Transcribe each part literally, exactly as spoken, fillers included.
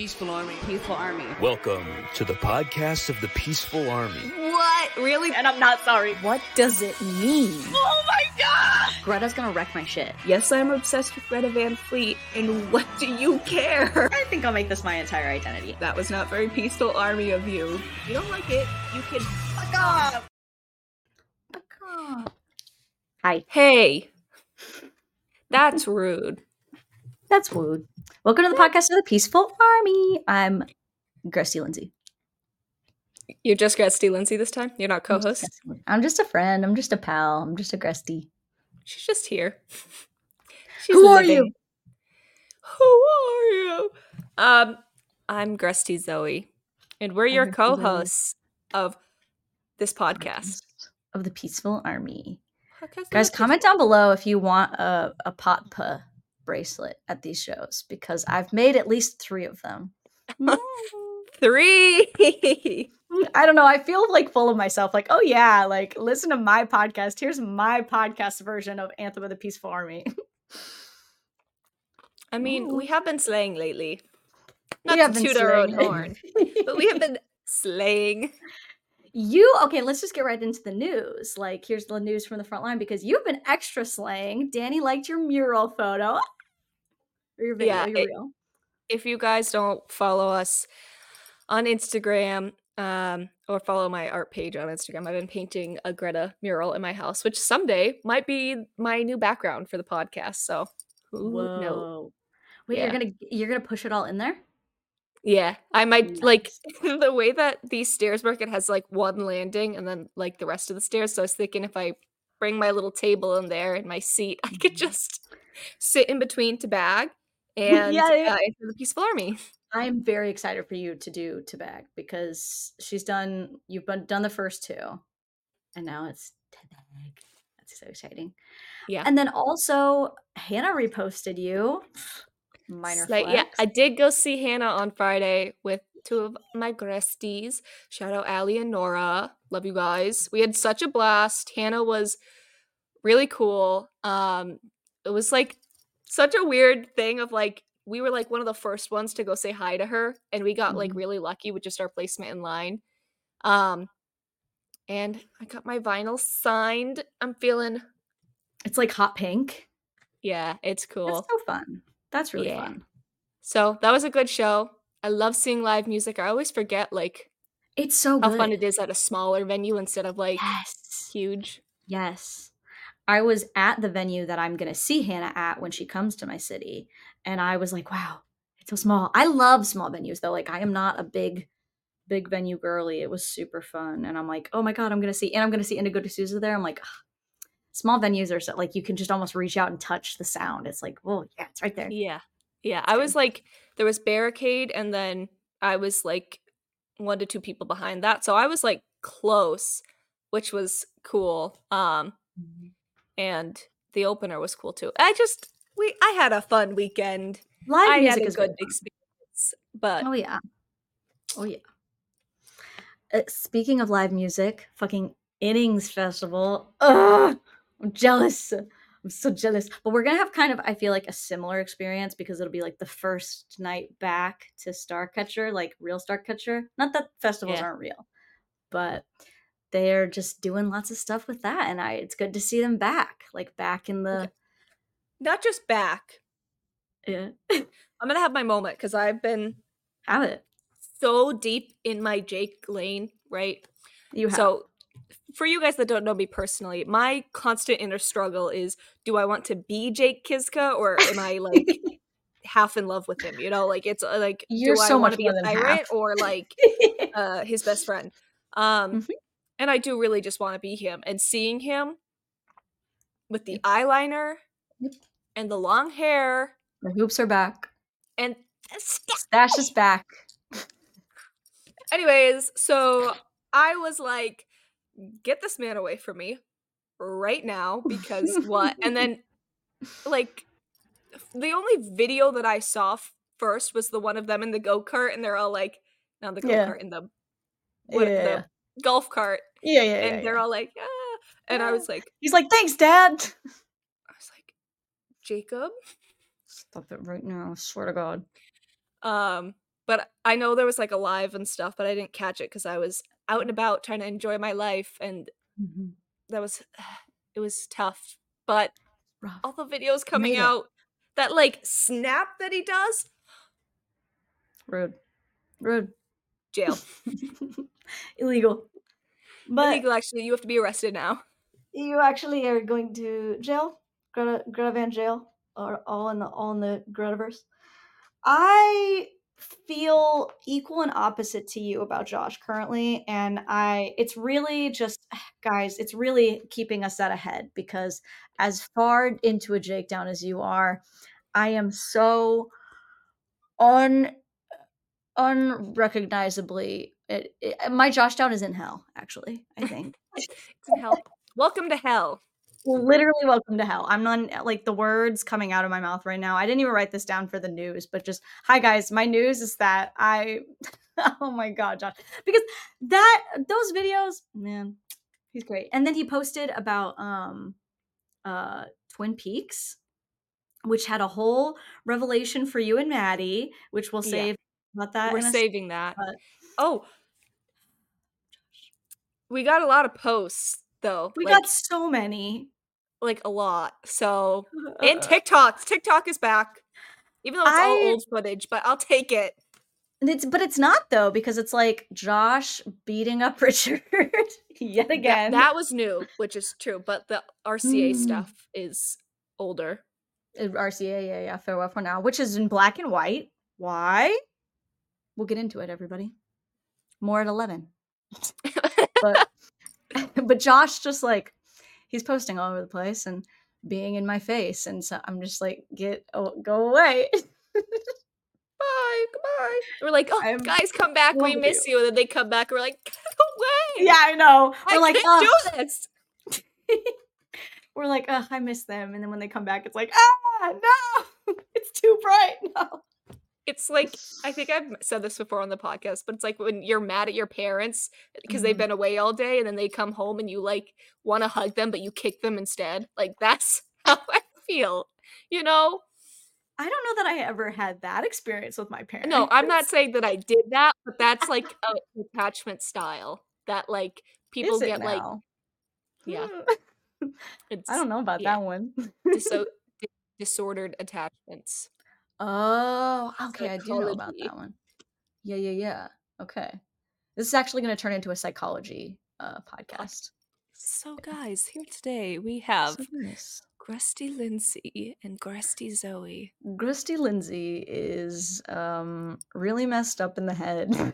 Peaceful Army. Peaceful Army. Welcome to the podcast of the Peaceful Army. What? Really? And I'm not sorry. What does it mean? Oh my god! Greta's gonna wreck my shit. Yes, I'm obsessed with Greta Van Fleet, and what do you care? I think I'll make this my entire identity. That was not very Peaceful Army of you. If you don't like it, you can fuck off! Fuck off. Hi. Hey. That's rude. That's rude. Welcome to the podcast of the Peaceful Army. I'm Gresty Lindsay. You're just Gresty Lindsay this time? You're not co-host? I'm just a friend. I'm just a pal. I'm just a Gresty. She's just here. She's Who are living. you? Who are you? Um, I'm Gresty Zoe, and we're your I'm Gresty co-hosts of this podcast. Of the Peaceful Army. Podcast Guys, of the comment down below if you want a, a pot puh bracelet at these shows, because I've made at least three of them. Three. I don't know. I feel like full of myself. Like, oh yeah, like listen to my podcast. Here's my podcast version of Anthem of the Peaceful Army. I mean, Ooh. we have been slaying lately. Not We have to been toot our own slaying. horn, but we have been slaying. You okay? Let's just get right into the news. Like, here's the news from the front line because you've been extra slaying. Danny liked your mural photo or your video. Yeah, your it- reel. If you guys don't follow us on Instagram, um, or follow my art page on Instagram, I've been painting a Greta mural in my house, which someday might be my new background for the podcast. So, who knows? Whoa! Wait, Yeah. you're gonna you're gonna push it all in there? Yeah, I might like Nice. the way that these stairs work. It has like one landing and then like the rest of the stairs. So I was thinking if I bring my little table in there and my seat, I could just sit in between to bag and Yeah, yeah. uh, into the Peaceful Army. I'm very excited for you to do to bag because she's done. You've been, done the first two, and now it's to bag. That's so exciting. Yeah, And then also Hannah reposted you. Minor Like, flex. yeah, I did go see Hannah on Friday with two of my Gresties. Shout out Allie and Nora. Love you guys. We had such a blast. Hannah was really cool. Um, it was like such a weird thing of like we were like one of the first ones to go say hi to her, and we got like Mhm. really lucky with just our placement in line. Um, and I got my vinyl signed. I'm feeling, It's like hot pink. yeah, it's cool. That's so fun. That's really Yeah. fun. So that was a good show. I love seeing live music. I always forget like It's so how good. fun it is at a smaller venue instead of like Yes. huge. Yes. I was at the venue that I'm going to see Hannah at when she comes to my city. And I was like, wow, it's so small. I love small venues though. Like I am not a big, big venue girly. It was super fun. And I'm like, oh my God, I'm going to see, and I'm going to see Indigo D'Souza there. I'm like, ugh. Small venues are so, like, you can just almost reach out and touch the sound. It's like, oh yeah, it's right there. Yeah. Yeah. I was like, there was Barricade, and then I was like one to two people behind that. So I was like close, which was cool. Um, Mhm. and the opener was cool too. I just we I had a fun weekend. Live I had music a is good good. experience. But Oh yeah. Oh yeah. Uh, speaking of live music, fucking Innings Festival. Ugh, I'm jealous. I'm so jealous. But we're gonna have kind of, I feel like, a similar experience because it'll be like the first night back to Starcatcher, like real Starcatcher. Not that festivals Yeah. aren't real, but they're just doing lots of stuff with that, and I it's good to see them back, like back in the. not just back. Yeah. I'm gonna have my moment because I've been Have it. so deep in my Jake lane, right? You have. So, for you guys that don't know me personally, my constant inner struggle is: do I want to be Jake Kiska, or am I like half in love with him? You know, like it's uh, like, You're do I so want much to be more a than pirate half. or like uh, his best friend? Um, Mhm. and I do really just want to be him. And seeing him with the eyeliner Yep. and the long hair The hoops are back. and Stash is back. anyways, so I was like, get this man away from me right now because what? And then like the only video that I saw f- first was the one of them in the go-kart, and they're all like, not the Yeah. go-kart, in the what Yeah. the golf cart, Yeah, yeah, and yeah, they're yeah. all like, ah. And I Yeah. was like, He's like, thanks, Dad. I was like, Jacob? Stop it right now. I swear to God. Um, but I know there was like a live and stuff, but I didn't catch it because I was out and about trying to enjoy my life, and Mm-hmm. that was it was tough. But Rough. all the videos You coming made it. out, that like snap that he does, Rude. Rude. jail. Illegal. But Illegal, actually. You have to be arrested now. you actually are going to jail, Greta, Greta Van jail, or all in the all in the Gretaverse. I feel equal and opposite to you about Josh currently, and I it's really just guys, it's really keeping us at a head because as far into a Jake down as you are, I am so un unrecognizably it, it, my Josh down is in hell, actually, I think. It's in hell. Welcome to hell. Literally welcome to hell. I'm not like the words coming out of my mouth right now. I didn't even write this down for the news, but just hi guys, my news is that I oh my god, Josh. Because that those videos, man, he's great. And then he posted about um uh Twin Peaks, which had a whole revelation for you and Maddie, which we'll Yeah. save about that. We're in a saving that. but Oh, we got a lot of posts though. we like, got so many. like a lot. So and TikToks. TikTok is back. Even though it's all I old footage, but I'll take it. And it's but it's not though, because it's like Josh beating up Richard yet That, again. that was new, which is true, but the R C A Mm. stuff is older. Uh, R C A, yeah, yeah, farewell for now, which is in black and white. Why? We'll get into it, everybody. More at eleven. But but Josh just like he's posting all over the place and being in my face, and so I'm just like, get oh, go away. Bye, goodbye. We're like, oh, I'm guys, come back. We love miss you. you. And then they come back. And we're like, get away. Yeah, I know. We're I like, can't "Ugh." do this. We're like, ugh, I miss them. And then when they come back, it's like, ah, no, it's too bright. No. It's like, I think I've said this before on the podcast, but it's like when you're mad at your parents because they've Mhm. been away all day and then they come home and you like want to hug them, but you kick them instead. Like, that's how I feel, you know? I don't know that I ever had that experience with my parents. No, I'm not saying that I did that, but that's like a attachment style that like people Is it get like, now? yeah, Hmm. it's I don't know about yeah, that one. diso- di- disordered attachments. Oh, okay, I do know about Psychology. that one. Yeah, yeah, yeah. Okay. This is actually going to turn into a psychology uh, podcast. So, guys, here today we have So nice. Grusty Lindsay and Grusty Zoe. Grusty Lindsay is um, really messed up in the head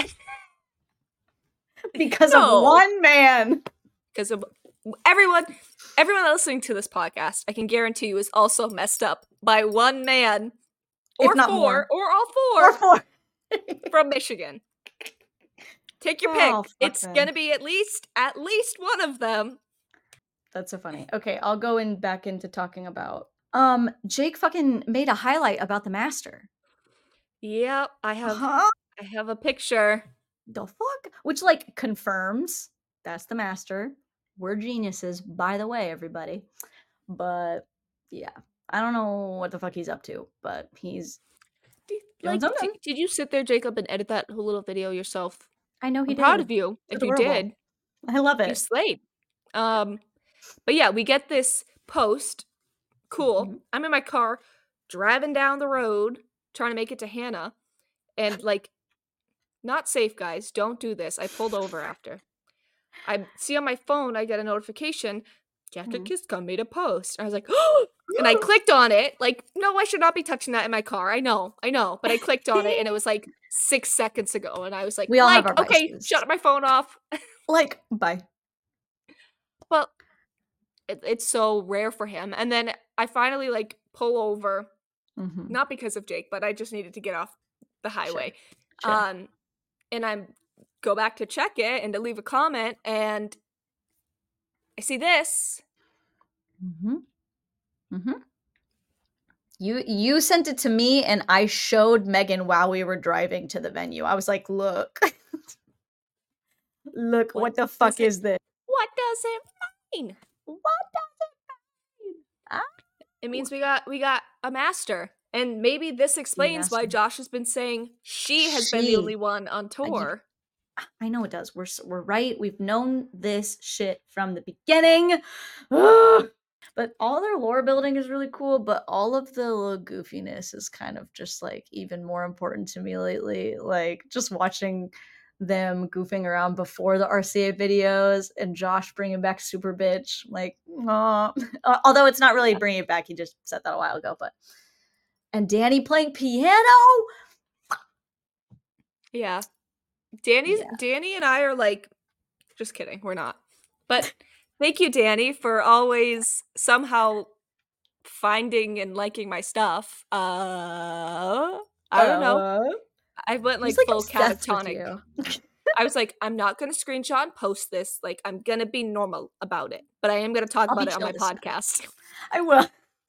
because No. of one man. Because of everyone, everyone listening to this podcast, I can guarantee you, is also messed up by one man, If or not four, more. or all four, Or four. from Michigan. Take your Oh, pick. fuck It's them. gonna be at least at least one of them. That's so funny. Okay, I'll go in back into talking about um Jake fucking made a highlight about the master. Yep, I have. Huh? I have a picture. The fuck? Which like confirms that's the master. We're geniuses, by the way, everybody. But yeah, I don't know what the fuck he's up to, but he's Did, doing like, something. did, did you sit there, Jacob, and edit that whole little video yourself? I know he I'm did. proud of you. It's If you adorable. did, I love you it. slayed. Um, but yeah, we get this post. Cool. Mhm. I'm in my car, driving down the road, trying to make it to Hannah, and like, not safe, guys. Don't do this. I pulled over after. I see on my phone, I get a notification. Jacket Mhm. Kiska made a post. And I was like, oh, and I clicked on it. Like, no, I should not be touching that in my car. I know, I know. But I clicked on it and it was like six seconds ago. And I was like, We all have like, our okay, vices. shut my phone off. Like, bye. Well, it, it's so rare for him. And then I finally like pull over, Mhm. not because of Jake, but I just needed to get off the highway. Sure. Um, and I go back to check it and to leave a comment, and I see this. Mhm. Mhm. You you sent it to me and I showed Megan while we were driving to the venue. I was like, "Look. Look, what, What the does fuck it- is this? What does it mean? What does it mean?" Ah. It means we got we got a master, And maybe this explains why nasty. Josh has been saying she has been the She. only one on I, you- tour. I know it does. We're s- we're right. We've known this shit from the beginning. Ugh. But all their lore building is really cool, but all of the little goofiness is kind of just like even more important to me lately. Like just watching them goofing around before the R C A videos and Josh bringing back Super Bitch. Like, aw. Although it's not really bringing it back, he just said that a while ago. But and Danny playing piano. Yeah. Danny's Yeah. Danny and I are like, just kidding, we're not. But thank you, Danny, for always somehow finding and liking my stuff. Uh, I don't know. Uh, I went like, he's like full obsessed with catatonic. you. I was like, I'm not gonna screenshot and post this. Like, I'm gonna be normal about it, but I am gonna talk I'll be about it on chill my this time. podcast. I will.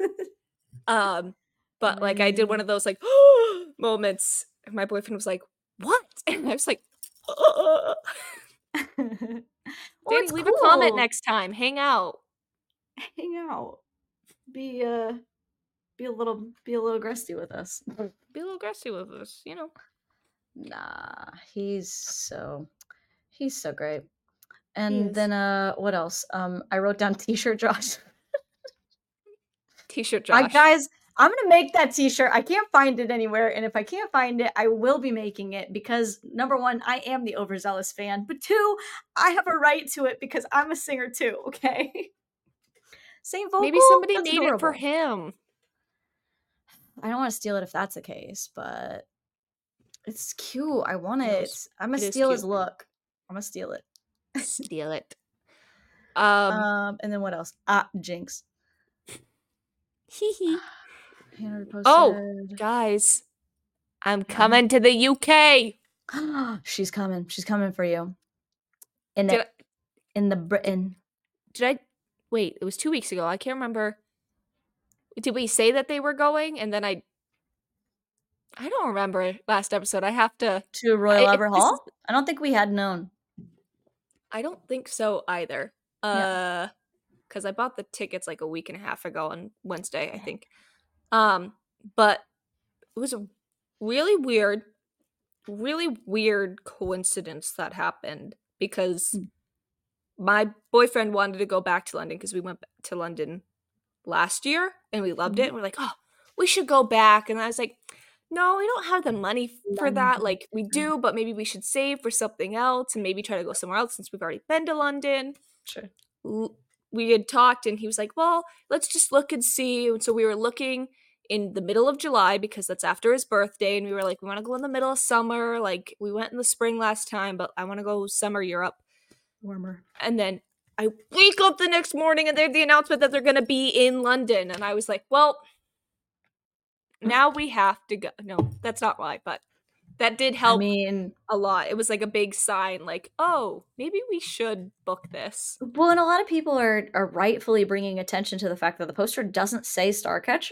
Um, but like, I did one Mm. of those like moments. And my boyfriend was like, "What?" And I was like, "Uh." Well, Danny, it's leave a comment cool. next time. Hang out. Hang out. Be uh be a little be a little aggressive with us. Be a little aggressive with us, you know. Nah, he's so he's so great. He And is. then uh what else? Um I wrote down t-shirt Josh. T-shirt I Josh. guys, I'm gonna make that t-shirt. I can't find it anywhere, and if I can't find it, I will be making it because number one, I am the overzealous fan, but two, I have a right to it because I'm a singer too. Okay, same vocal. Maybe somebody That's made it for adorable. him. I don't want to steal it if that's the case, but it's cute. I want No, it. it's- I'm gonna it is steal his cute. look. I'm gonna steal it. Steal it. Um, Um, and then what else? Ah, Jinx. hee hee. Hannah Oh, posted. guys, I'm Mhm. coming to the U K. She's coming. She's coming for you. In Did the in the Britain. Did I wait? It was two weeks ago. I can't remember. Did we say that they were going? And then I, I don't remember last episode. I have to. To Royal I, Albert it- this Hall? is- I don't think we had known. I don't think so either. Yeah. Uh, because I bought the tickets like a week and a half ago on Wednesday, I think. Um, but it was a really weird, really weird coincidence that happened because Hmm. my boyfriend wanted to go back to London because we went to London last year and we loved it. Mhm. And we're like, oh, we should go back. And I was like, no, we don't have the money f- for that. London. Like, we do, but maybe we should save for something else and maybe try to go somewhere else since we've already been to London. Sure. L- We had talked and he was like, well, let's just look and see. And so we were looking in the middle of July because that's after his birthday. And we were like, we want to go in the middle of summer. Like, we went in the spring last time, but I want to go summer Europe. Warmer. And then I wake up the next morning and they have the announcement that they're going to be in London. And I was like, well, now we have to go. No, that's not right, but that did help I mean, a lot. It was like a big sign, like, oh, maybe we should book this. well, and a lot of people are are rightfully bringing attention to the fact that the poster doesn't say Starcatcher.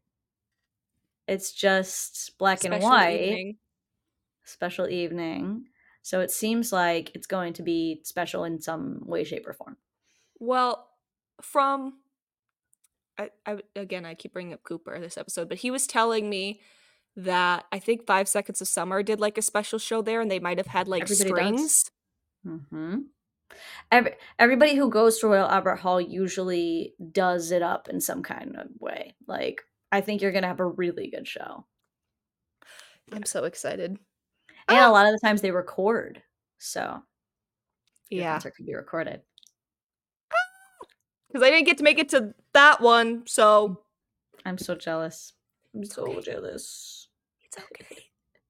It's just black and Special white. evening. Special evening. So it seems like it's going to be special in some way, shape, or form. Well, from I, I again, I keep bringing up Cooper this episode, but he was telling me that I think Five Seconds of Summer did like a special show there, and they might have had like Everybody does. strings. Mm-hmm. Every, everybody who goes to Royal Albert Hall usually does it up in some kind of way. Like, I think you're going to have a really good show. I'm so excited. And Ah! a lot of the times they record. So, your Yeah, concert could be recorded. because I didn't get to make it to that one, so I'm so jealous. I'm It's so okay. jealous. it's okay.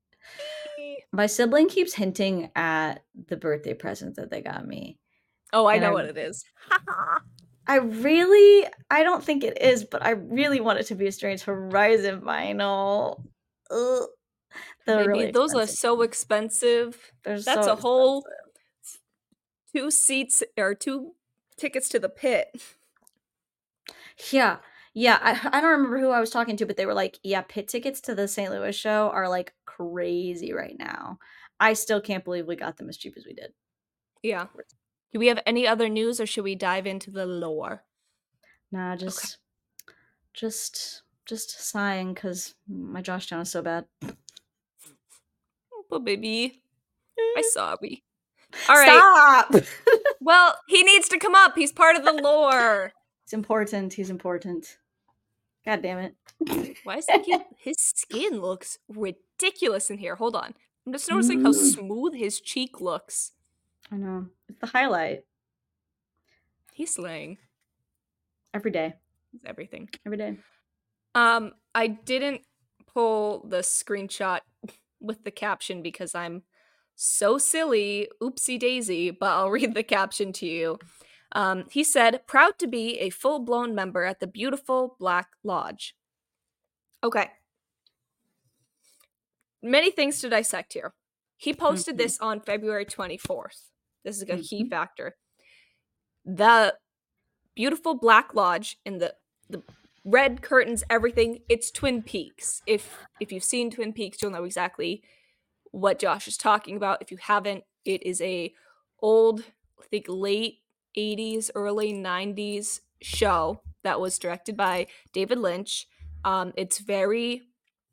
My sibling keeps hinting at the birthday present that they got me. Oh, I And know I- what it is. I really, I don't think it is, but I really want it to be a Strange Horizon vinyl. Ugh. They're Maybe really those are expensive. so expensive. They're That's so a whole expensive. two seats or two tickets to the pit. Yeah. Yeah, I, I don't remember who I was talking to, but they were like, yeah, pit tickets to the Saint Louis show are like crazy right now. I still can't believe we got them as cheap as we did. Yeah. Do we have any other news or should we dive into the lore? Nah, just, just just sighing because my Joshtown is so bad. Oh, baby. I'm sorry. All right. Stop! Well, he needs to come up. He's part of the lore. He's important. He's important. God damn it. Why is it he, his skin looks ridiculous in here? Hold on. I'm just noticing how smooth his cheek looks. I know. It's the highlight. He's slaying. Every day. He's everything. Every day. Um, I didn't pull the screenshot with the caption because I'm so silly. Oopsie daisy, but I'll read the caption to you. Um, he said, proud to be a full-blown member at the beautiful Black Lodge. Okay. Many things to dissect here. He posted mm-hmm. this on February twenty-fourth. This is a mm-hmm. key factor. The beautiful Black Lodge in the, the red curtains, everything, it's Twin Peaks. If if you've seen Twin Peaks, you'll know exactly what Josh is talking about. If you haven't, it is a old, I think late eighties, early nineties show that was directed by David Lynch. Um, it's very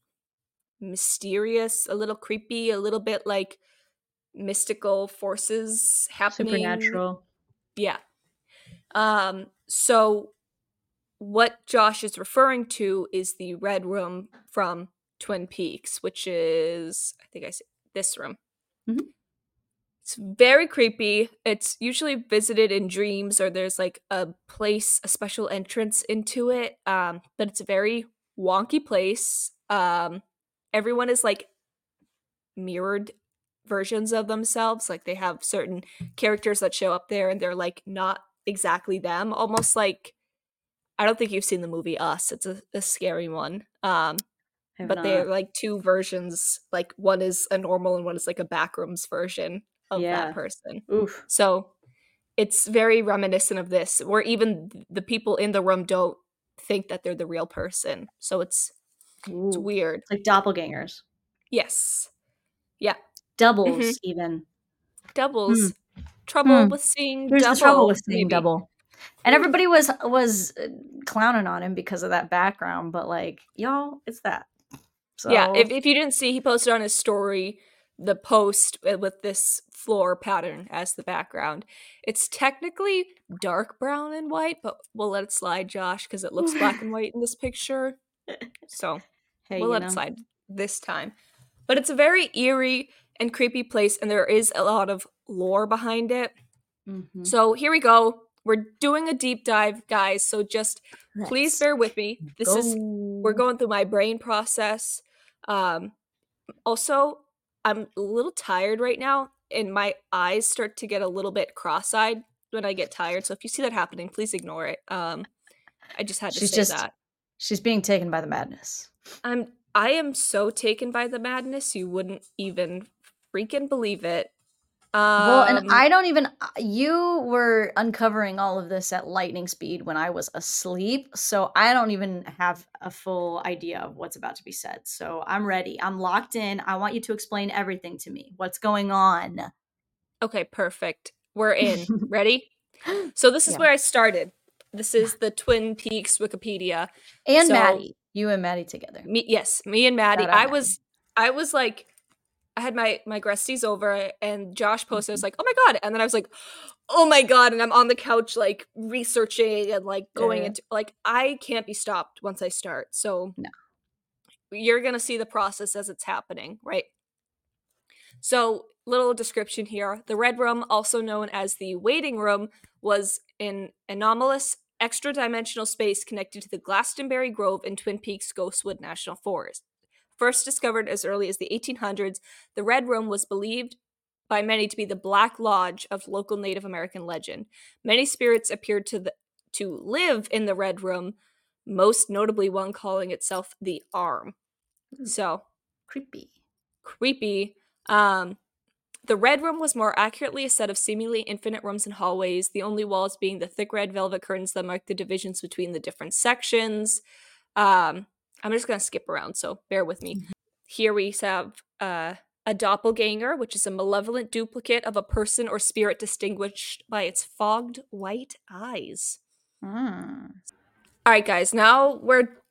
mysterious, a little creepy, a little bit like mystical forces happening. Supernatural. Yeah. Um, so what Josh is referring to is the Red Room from Twin Peaks, which is, I think I said this room. Mm-hmm. It's very creepy. It's usually visited in dreams, or there's like a place, a special entrance into it. Um, but it's a very wonky place. Um, everyone is like mirrored versions of themselves. Like they have certain characters that show up there and they're like not exactly them. Almost like, I don't think you've seen the movie Us. It's a, a scary one. Um, but not. They're like two versions. Like one is a normal and one is like a backrooms version of yeah. that person. Oof. So it's very reminiscent of this, where even the people in the room don't think that they're the real person. So it's Ooh. It's weird. Like doppelgangers. Yes. Yeah. Doubles, mm-hmm. even. Doubles. Hmm. Trouble hmm. with seeing Here's double. the trouble with seeing maybe. double. And everybody was was clowning on him because of that background, but like, y'all, it's that. So yeah, if if you didn't see, he posted on his story the post with this floor pattern as the background. It's technically dark brown and white, but we'll let it slide, Josh, because it looks black and white in this picture. So hey, we'll let know. it slide this time. But it's a very eerie and creepy place, and there is a lot of lore behind it. Mm-hmm. So here we go. We're doing a deep dive, guys, so just Let's please bear with me. This go. is, we're going through my brain process. Um, also, I'm a little tired right now, and my eyes start to get a little bit cross-eyed when I get tired. So if you see that happening, please ignore it. Um, I just had to she's say just, that. She's being taken by the madness. I'm, I am so taken by the madness, you wouldn't even freaking believe it. Um, well, and I don't even, you were uncovering all of this at lightning speed when I was asleep, so I don't even have a full idea of what's about to be said. So I'm ready. I'm locked in. I want you to explain everything to me. What's going on? Okay, perfect. We're in. Ready? So this is yeah. where I started. This is the Twin Peaks Wikipedia. And so, Maddie. You and Maddie together. Me, yes, me and Maddie. Shout out I Maddie. was, I was like, I had my my Gresties over, and Josh posted. I was like, "Oh my god!" And then I was like, "Oh my god!" And I'm on the couch, like researching and like going yeah. into like I can't be stopped once I start. So no. You're gonna see the process as it's happening, right? So, little description here: the Red Room, also known as the Waiting Room, was an anomalous, extra-dimensional space connected to the Glastonbury Grove in Twin Peaks Ghostwood National Forest. First discovered as early as the eighteen hundreds, the Red Room was believed by many to be the Black Lodge of local Native American legend. Many spirits appeared to the, to live in the Red Room, most notably one calling itself the Arm. So, creepy. Creepy. Um, the Red Room was more accurately a set of seemingly infinite rooms and hallways, the only walls being the thick red velvet curtains that mark the divisions between the different sections. Um... I'm just going to skip around, so bear with me. Mm-hmm. Here we have uh, a doppelganger, which is a malevolent duplicate of a person or spirit distinguished by its fogged white eyes. Mm. All right, guys, now we're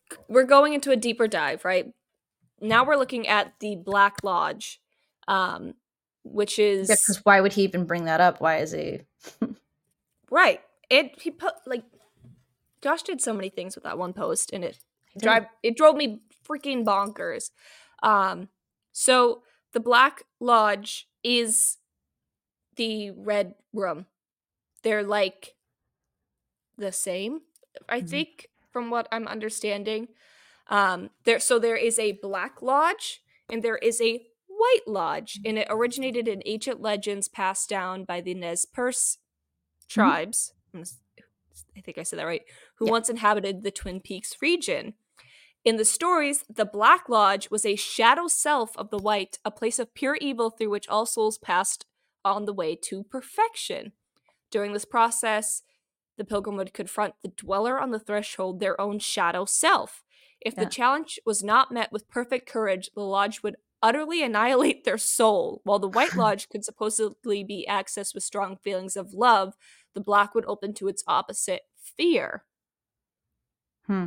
we're going into a deeper dive, right? Now we're looking at the Black Lodge, um, which is Yeah, because why would he even bring that up? Why is he? right. It he put like Josh did so many things with that one post, and it He did. drive it drove me freaking bonkers. Um, so the Black Lodge is the Red Room. They're like the same, I Mhm. think, from what I'm understanding. Um, there, so there is a Black Lodge and there is a White Lodge, and it originated in ancient legends passed down by the Nez Perce tribes. I'm s- I think I said that right. Who Yeah. once inhabited the Twin Peaks region. In the stories, the Black Lodge was a shadow self of the White, a place of pure evil through which all souls passed on the way to perfection. During this process, the pilgrim would confront the dweller on the threshold, their own shadow self. If the Yeah. challenge was not met with perfect courage, the lodge would utterly annihilate their soul. While the White Lodge could supposedly be accessed with strong feelings of love, the Black would open to its opposite, fear. Hmm.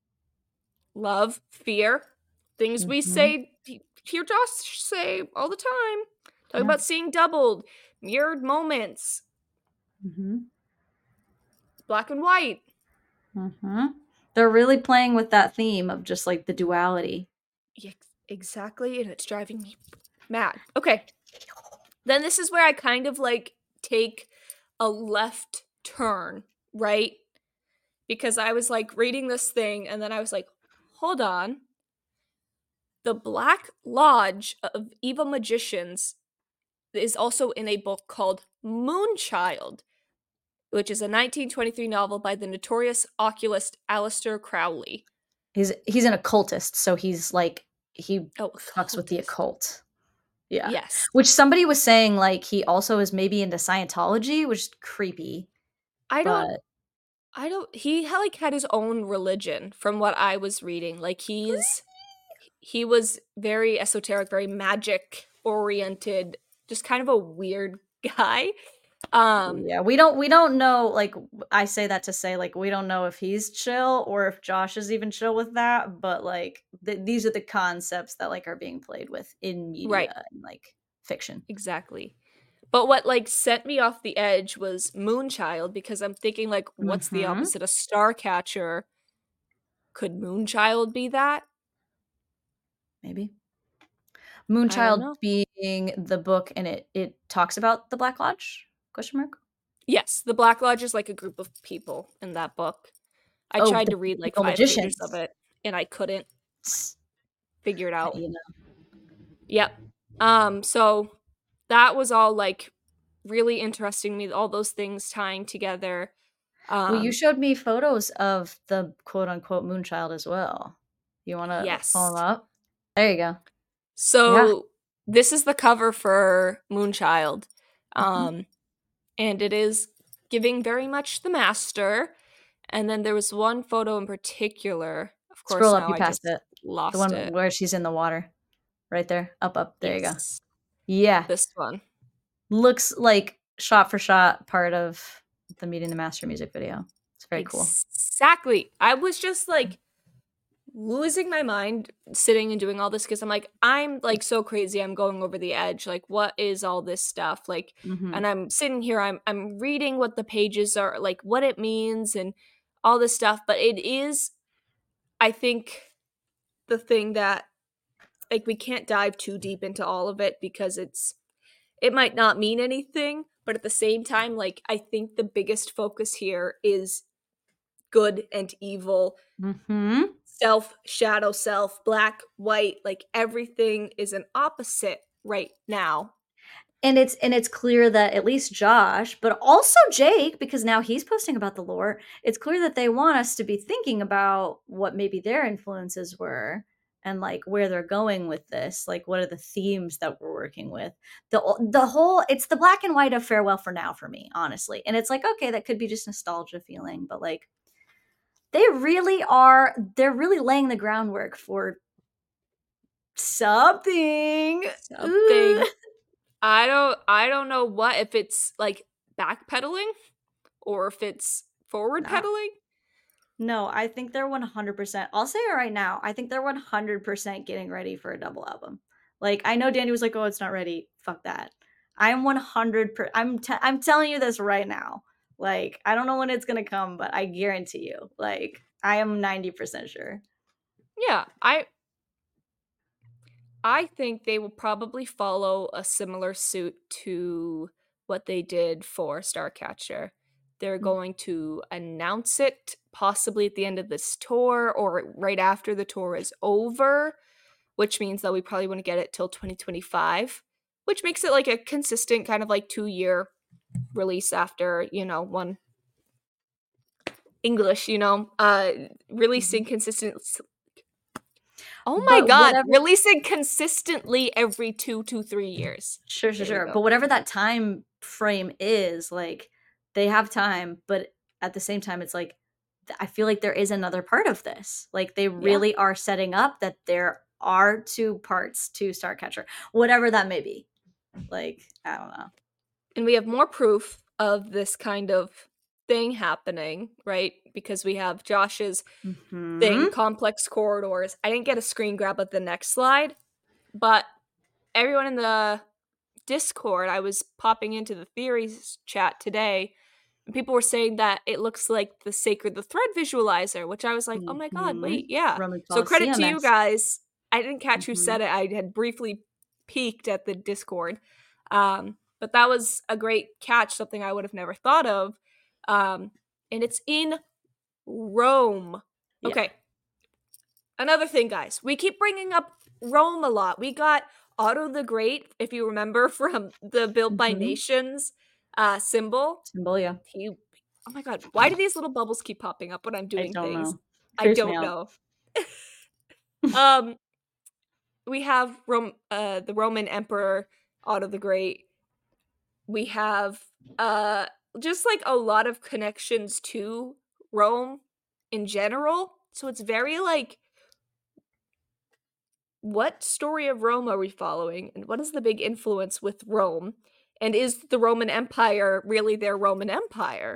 Love, fear, things we Mhm. say, hear Josh say all the time. Talk Yeah. about seeing doubled, mirrored moments, Mm-hmm. black and white. Mm-hmm. They're really playing with that theme of just like the duality. Yeah, exactly, and it's driving me mad. Okay. Then this is where I kind of like take a left turn, right? Because I was like reading this thing and then I was like, hold on. The Black Lodge of Evil Magicians is also in a book called Moonchild, which is a nineteen twenty-three novel by the notorious oculist Aleister Crowley. He's he's an occultist, so he's like he Oh, fucks with the occultist. occult. Yeah. Yes. Which somebody was saying like he also is maybe into Scientology, which is creepy. I don't But I don't he had like had his own religion from what I was reading. Like he's he was very esoteric, very magic oriented, just kind of a weird guy. Um yeah, we don't we don't know like I say that to say like we don't know if he's chill or if Josh is even chill with that, but like th- these are the concepts that like are being played with in right, media and like fiction. exactly. But what like set me off the edge was Moonchild because I'm thinking like what's the Mhm. opposite of Starcatcher? Could Moonchild be that? Maybe. I don't Moonchild know. being the book and it it talks about the Black Lodge? Question mark? Yes, the Black Lodge is like a group of people in that book. I Oh, tried the to read like evil five pages of magicians. it and I couldn't S- figure it out. You know. Yep. Um so that was all like really interesting to me, all those things tying together. Well, you Um showed me photos of the quote unquote Moonchild as well. You want to pull them yes. up? There you go. Yeah. So this is the cover for Moonchild. Mhm. Um and it is giving very much the master. And then there was one photo in particular. Of Scroll course, up, now you I passed just it. The lost one it. where she's in the water. Right there. Up, up. There you go. Yes, Yeah. this one. Looks like shot for shot part of the Meeting the Master music video. It's very cool. Exactly. I was just like losing my mind sitting and doing all this because I'm like, I'm like so crazy. I'm going over the edge. Like, what is all this stuff? Like, Mm-hmm. and I'm sitting here, I'm I'm reading what the pages are, like what it means and all this stuff. But it is, I think, the thing that like we can't dive too deep into all of it because it's it might not mean anything, but at the same time, like I think the biggest focus here is good and evil, Mm-hmm. self, shadow self, black, white, like everything is an opposite right now. And it's and it's clear that at least Josh, but also Jake, because now he's posting about the lore, it's clear that they want us to be thinking about what maybe their influences were and like where they're going with this. Like what are the themes that we're working with? The the whole it's the black and white of Farewell for Now for me, honestly. And it's like, okay, that could be just nostalgia feeling, but like they really are they're really laying the groundwork for something. Ooh. Something. I don't I don't know what if it's like backpedaling or if it's forward Nah. pedaling. No, I think they're one hundred percent. I'll say it right now. I think they're one hundred percent getting ready for a double album. Like, I know Danny was like, "Oh, it's not ready." Fuck that. I'm one hundred per I'm t- I'm telling you this right now. Like, I don't know when it's going to come, but I guarantee you. Like, I am ninety percent sure. Yeah, I I think they will probably follow a similar suit to what they did for Starcatcher. They're Mm. going to announce it possibly at the end of this tour or right after the tour is over, which means that we probably wouldn't get it till twenty twenty-five, which makes it like a consistent kind of like two-year release after, you know, one English, you know, uh releasing Mhm. consistent Oh my But god, whatever releasing consistently every two to three years. Sure, sure, There we sure. go. But whatever that time frame is, like, they have time, but at the same time, it's like, th- I feel like there is another part of this. Like, they Yeah. really are setting up that there are two parts to Starcatcher, whatever that may be. Like, I don't know. And we have more proof of this kind of thing happening, right? Because we have Josh's thing, Hmm. complex corridors. I didn't get a screen grab of the next slide, but everyone in the Discord, I was popping into the theories chat today, and people were saying that it looks like the Sacred the Thread visualizer, which I was like, oh my god, Hmm. wait, yeah. Roman So credit to you Colosseum-esque. guys. I didn't catch who Hmm. said it. I had briefly peeked at the Discord. Um, but that was a great catch, something I would have never thought of. Um, and it's in Rome. Yeah. Okay. Another thing, guys. We keep bringing up Rome a lot. We got Otto the Great, if you remember from the Built by Mhm. Nations uh, symbol. Symbol, yeah. He, oh my god, why do these little bubbles keep popping up when I'm I doing don't things? know. I Creeps me don't out. know. um, we have Rome, uh, the Roman Emperor Otto the Great. We have uh, just like a lot of connections to Rome in general. So it's very like, what story of Rome are we following? And what is the big influence with Rome? And is the Roman Empire really their Roman Empire?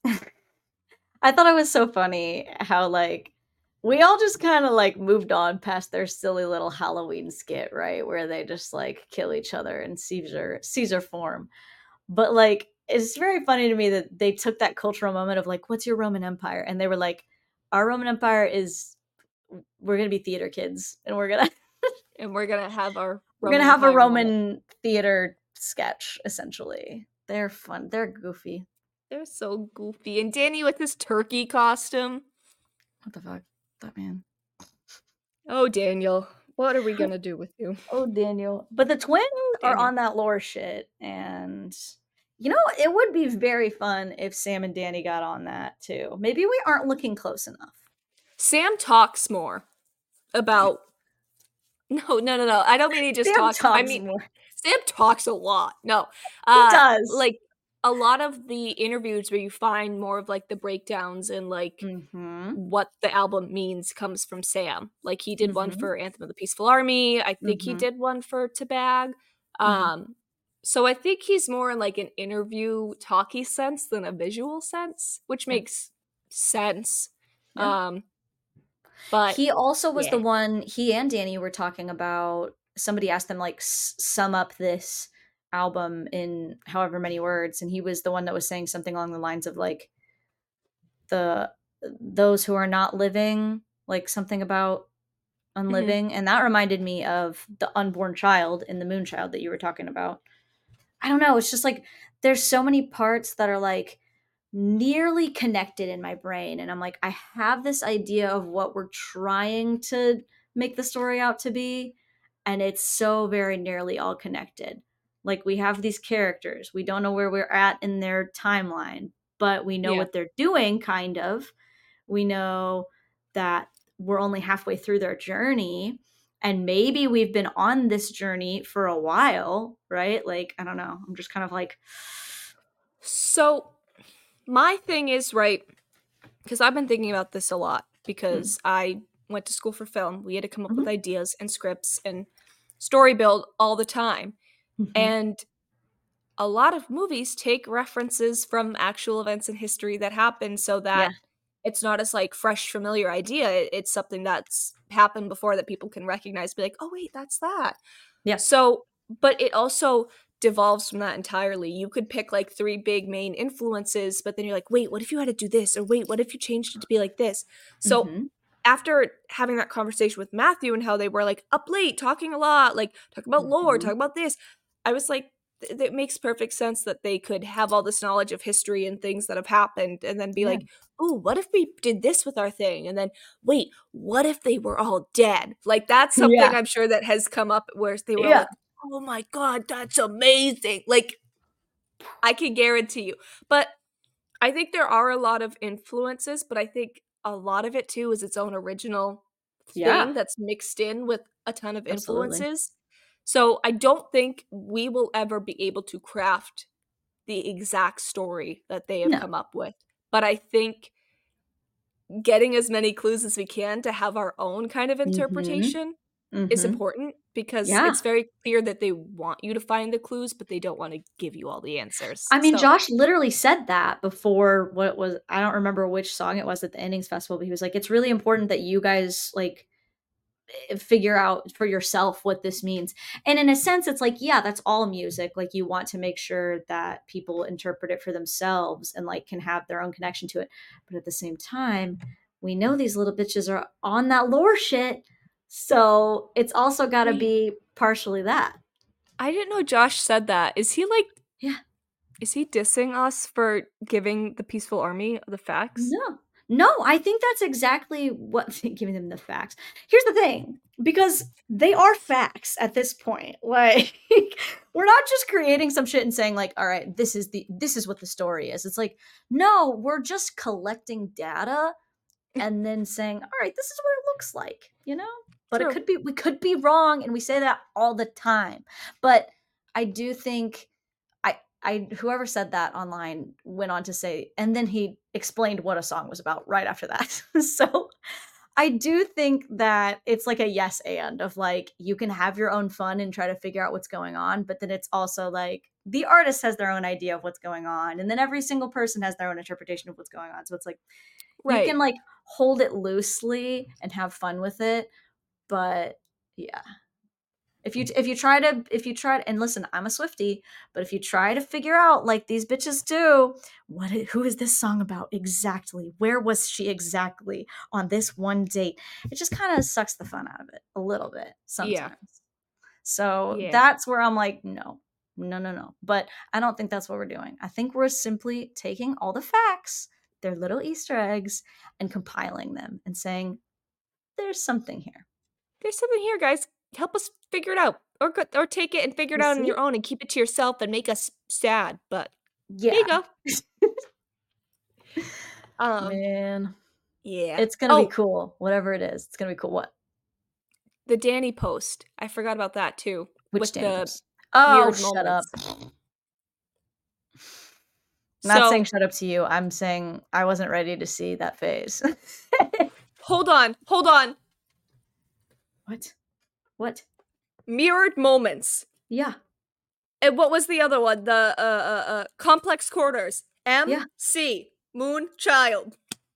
I thought it was so funny how, like, we all just kind of like moved on past their silly little Halloween skit, right? Where they just like kill each other in Caesar Caesar form. But like, it's very funny to me that they took that cultural moment of like, what's your Roman Empire? And they were like, our Roman Empire is we're gonna be theater kids, and we're gonna And we're gonna have our we're Roman gonna have a Empire moment. Roman theater sketch, essentially. They're fun. They're goofy. They're so goofy. And Danny with his turkey costume. What the fuck? That man. Oh, Daniel. What are we gonna do with you? Oh, Daniel. But the twins are Daniel. on that lore shit. And, you know, it would be very fun if Sam and Danny got on that too. Maybe we aren't looking close enough. Sam talks more about. No, no, no, no. I don't mean he just Sam talks. talks I mean, more. Sam talks a lot. No. He Uh, does. Like, a lot of the interviews where you find more of, like, the breakdowns and, like, Mm-hmm. what the album means comes from Sam. Like, he did one Mhm. for Anthem of the Peaceful Army. I think he Mhm. did one for Tabag. Mhm. Um, so I think he's more in, like, an interview talky sense than a visual sense, which Yeah. makes sense. Yeah. Um, but He also was yeah. the one, he and Danny were talking about, somebody asked them, like, s- sum up this album in however many words. And he was the one that was saying something along the lines of, like, the those who are not living, like something about Mhm. unliving. And that reminded me of the unborn child in the Moonchild that you were talking about. I don't know, it's just like there's so many parts that are like nearly connected in my brain, and I'm like, I have this idea of what we're trying to make the story out to be, and it's so very nearly all connected. Like, we have these characters, we don't know where we're at in their timeline, but we know Yeah. what they're doing, kind of. We know that we're only halfway through their journey, and maybe we've been on this journey for a while, right? Like, I don't know, I'm just kind of like, So my thing is, right, because I've been thinking about this a lot mm, because I went to school for film. We had to come up with mhm, ideas and scripts and story build all the time. mhm. And a lot of movies take references from actual events in history that happened so Yeah. that it's not as like fresh, familiar idea. It, it's something that's happened before that people can recognize, be like, oh wait, that's that. Yeah. So, but it also devolves from that entirely. You could pick like three big main influences, but then you're like, wait, what if you had to do this? Or wait, what if you changed it to be like this? So Mm-hmm. after having that conversation with Matthew and how they were like up late, talking a lot, like talk about lore, Mm-hmm. talk about this, I was like, th- it makes perfect sense that they could have all this knowledge of history and things that have happened and then be Yeah. like, oh, what if we did this with our thing? And then, wait, what if they were all dead? Like, that's something Yeah. I'm sure that has come up where they were all Yeah. like, oh my God, that's amazing. Like, I can guarantee you. But I think there are a lot of influences, but I think a lot of it too is its own original Yeah. thing that's mixed in with a ton of Absolutely. influences. So I don't think we will ever be able to craft the exact story that they have No. come up with. But I think getting as many clues as we can to have our own kind of Mm-hmm. interpretation is Mm-hmm. important because Yeah. it's very clear that they want you to find the clues, but they don't want to give you all the answers. I mean, So Josh literally said that before what was I don't remember which song it was at the Endings Festival, but he was like, it's really important that you guys like eh, figure out for yourself what this means. And in a sense, it's like, yeah, that's all music. Like you want to make sure that people interpret it for themselves and like can have their own connection to it. But at the same time, we know these little bitches are on that lore shit. So it's also got to Wait. be partially that. I didn't know Josh said that. Is he like Yeah. is he dissing us for giving the Peaceful Army the facts? No. No, I think that's exactly what giving them the facts. Here's the thing, because they are facts at this point. Like we're not just creating some shit and saying like, all right, this is the this is what the story is. It's like, no, we're just collecting data and then saying, all right, this is what it looks like, you know? But True. it could be we could be wrong, and we say that all the time. But I do think I I whoever said that online went on to say, and then he explained what a song was about right after that. So I do think that it's like a yes and of like you can have your own fun and try to figure out what's going on, but then it's also like the artist has their own idea of what's going on, and then every single person has their own interpretation of what's going on. So it's like you Right. can like hold it loosely and have fun with it, but yeah. If you if you try to if you try to, and listen, I'm a Swiftie, but if you try to figure out like these bitches do, what i- who is this song about exactly? Where was she exactly on this one date? It just kind of sucks the fun out of it a little bit Yeah. sometimes. So Yeah. that's where I'm like, no, no, no, no. But I don't think that's what we're doing. I think we're simply taking all the facts, their little Easter eggs, and compiling them and saying, there's something here. There's something here, guys. Help us figure it out. Or go- or take it and figure it You out on see? your own and keep it to yourself and make us sad. But Yeah. here you go. Um Man. yeah. It's gonna Oh, be cool. Whatever it is. It's gonna be cool. What? the Danny post. I forgot about that too. Which with Danny the post? Oh, mirrored shut up. moments. Not saying So shut up to you. I'm saying I wasn't ready to see that phase. hold on, hold on. What? What? Mirrored moments. Yeah. And what was the other one? The uh uh, uh complex quarters. M Yeah. C Moon Child.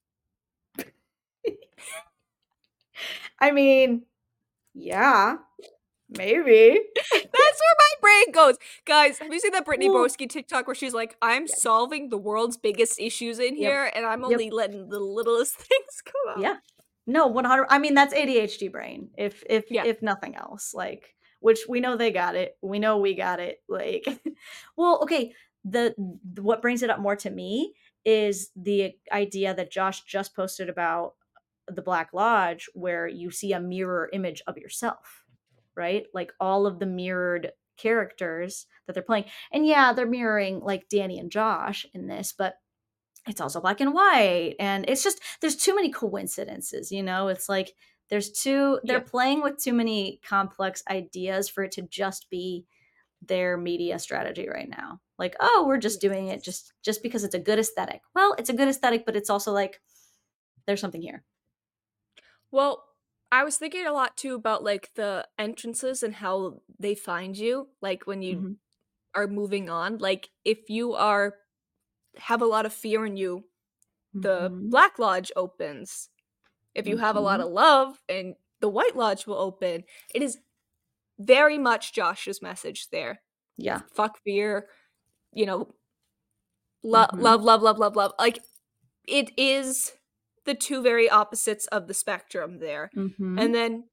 I mean, yeah. Maybe. That's where my brain goes. Guys, have you seen that Brittany Well, Broski TikTok where she's like, I'm yeah. solving the world's biggest issues in Yep. here, and I'm Yep. only letting the littlest things come out. Yeah. No, one hundred I mean, that's A D H D brain. If if Yeah. if nothing else. Like, which we know they got it. We know we got it. Like, well, okay. The, the what brings it up more to me is the idea that Josh just posted about the Black Lodge, where you see a mirror image of yourself, right? Like all of the mirrored characters that they're playing. And yeah, they're mirroring like Danny and Josh in this, but it's also black and white. And it's just, there's too many coincidences, you know? It's like there's too, they're Yeah. playing with too many complex ideas for it to just be their media strategy right now. Like, oh, we're just doing it just just because it's a good aesthetic. Well, it's a good aesthetic, but it's also like there's something here. Well, I was thinking a lot too about like the entrances and how they find you, like when you Mhm. are moving on. Like if you are have a lot of fear in you, the Mhm. Black Lodge opens. If you have a lot Mhm. of love, and the White Lodge will open. It is very much Josh's message there. Yeah. Fuck fear, you know, lo- Mhm. love, love, love, love, love. Like, it is the two very opposites of the spectrum there. Mhm. And then,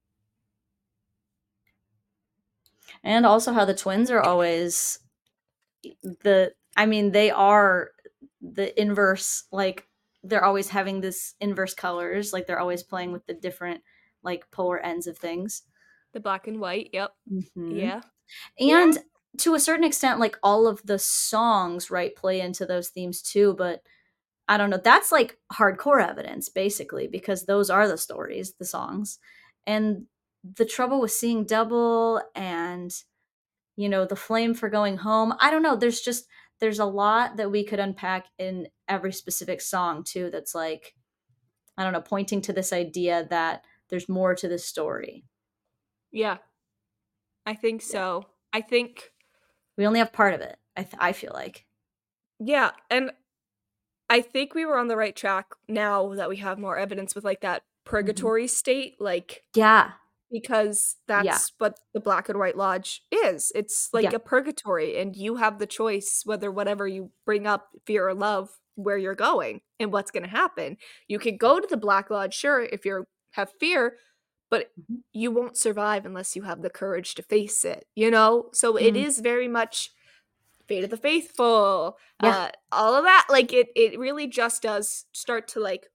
And also how the twins are always the I mean, they are the inverse, like they're always having this inverse colors, like they're always playing with the different like polar ends of things. the black and white, yep. Mhm. Yeah. And to a certain extent, like all of the songs, right, play into those themes too, but I don't know. That's like hardcore evidence, basically, because those are the stories, the songs. And the trouble with seeing double and, you know, the flame for going home, I don't know. There's just, there's a lot that we could unpack in every specific song, too, that's like, I don't know, pointing to this idea that there's more to this story. Yeah. I think Yeah. so. I think, We only have part of it, I, th- I feel like. yeah. And I think we were on the right track now that we have more evidence with like that purgatory state. Like, Yeah. because Yeah. that's what the Black and White Lodge is. It's like Yeah. a purgatory, and you have the choice whether whatever you bring up, fear or love, where you're going and what's going to happen. You could go to the Black Lodge, sure, if you have fear, but Mhm. you won't survive unless you have the courage to face it, you know? So it Mm. is very much Fate of the Faithful, Yeah. uh, all of that. Like, it, it really just does start to, like,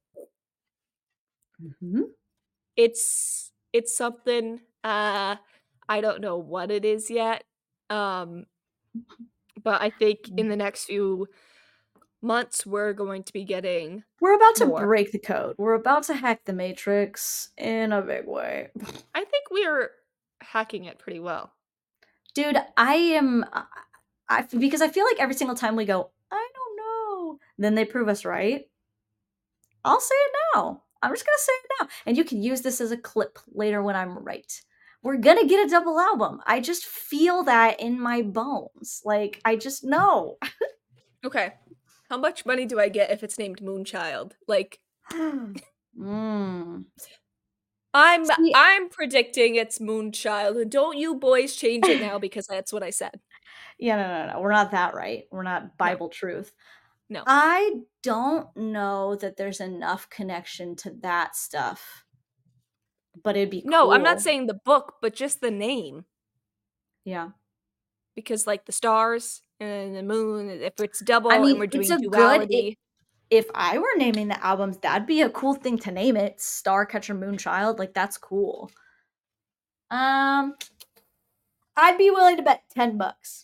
Mhm. it's it's something, uh I don't know what it is yet, um but I think in the next few months we're going to be getting We're about to more. break the code. We're about to hack the Matrix in a big way. I think we're hacking it pretty well. Dude, I am I, I because I feel like every single time we go, I don't know, then they prove us right. I'll say it now. I'm just gonna say it now. And you can use this as a clip later when I'm right. We're gonna get a double album. I just feel that in my bones. Like, I just know. Okay. How much money do I get if it's named Moonchild? Like, mm. I'm See, I'm predicting it's Moonchild, and don't you boys change it now because that's what I said. yeah, no, no, no. We're not that right. We're not No. Bible truth. No. I don't know that there's enough connection to that stuff, but it'd be No, I'm not cool. saying the book, but just the name. Yeah. Because, like, the stars and the moon, if it's double I and mean, we're it's doing a good it, duality. if I were naming the albums, that'd be a cool thing to name it. Starcatcher Moonchild, like that's cool. Um I'd be willing to bet ten bucks.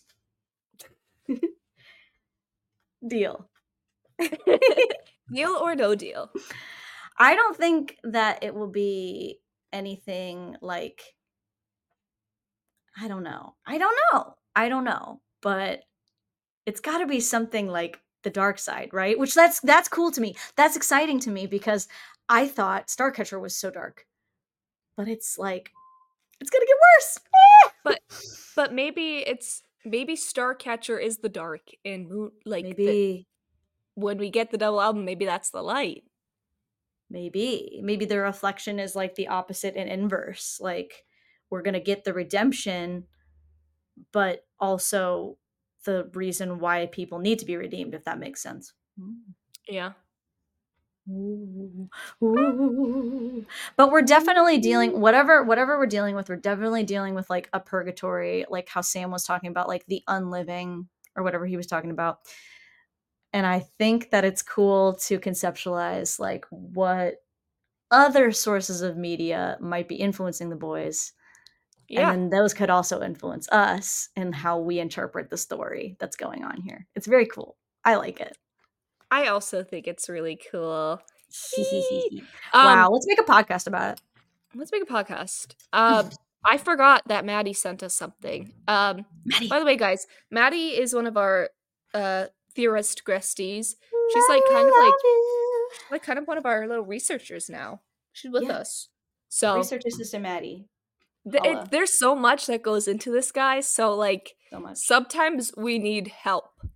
Deal. Deal or no deal? I don't think that it will be anything like I don't know. I don't know. I don't know. But it's got to be something like the dark side, right? Which that's that's cool to me. That's exciting to me because I thought Starcatcher was so dark. But it's like it's going to get worse. But but maybe it's maybe Starcatcher is the dark and moon, like the, Maybe when we get the double album, maybe that's the light. maybe maybe the reflection is like the opposite and inverse. Like we're going to get the redemption but also the reason why people need to be redeemed, if that makes sense. Yeah. Ooh, ooh. But we're definitely dealing whatever whatever we're dealing with, we're definitely dealing with like a purgatory, like how Sam was talking about, like the unliving or whatever he was talking about. And I think that it's cool to conceptualize like what other sources of media might be influencing the boys. And Yeah. then those could also influence us and how we interpret the story that's going on here. It's very cool. I like it. I also think it's really cool. Wow, Um, let's make a podcast about it. let's make a podcast. Um, I forgot that Maddie sent us something. Um, Maddie. by the way, guys, Maddie is one of our uh theorist gresties. She's like kind of like she's like kind of one of our little researchers now. She's with Yeah. us. So Research assistant Maddie. th- Holla. it, there's so much that goes into this, guys. So like So much. sometimes we need help.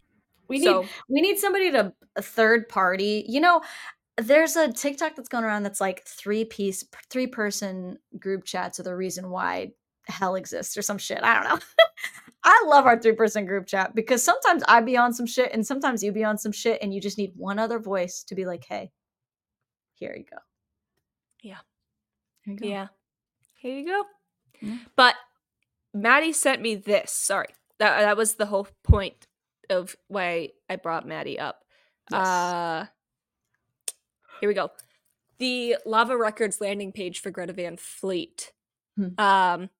We need So we need somebody to a third party. You know, there's a TikTok that's going around that's like three piece, three person group chats are the reason why hell exists or some shit. I don't know. I love our three person group chat because sometimes I be on some shit and sometimes you be on some shit and you just need one other voice to be like, hey, here you go. yeah, Here you go. yeah, here you go. Yeah. But Maddie sent me this. Sorry, that that was the whole point of why I brought Maddie up. Yes. Uh, here we go. The Lava Records landing page for Greta Van Fleet. Hmm. Um,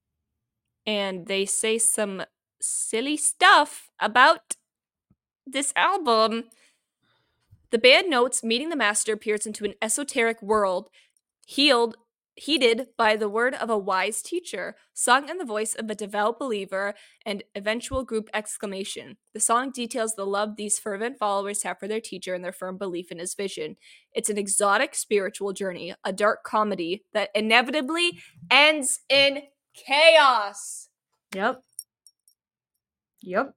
and they say some silly stuff about this album. The band notes meeting the master peers into an esoteric world, healed, heated by the word of a wise teacher, sung in the voice of a devout believer, and eventual group exclamation. The song details the love these fervent followers have for their teacher and their firm belief in his vision. It's an exotic spiritual journey, a dark comedy that inevitably ends in chaos. Yep. Yep.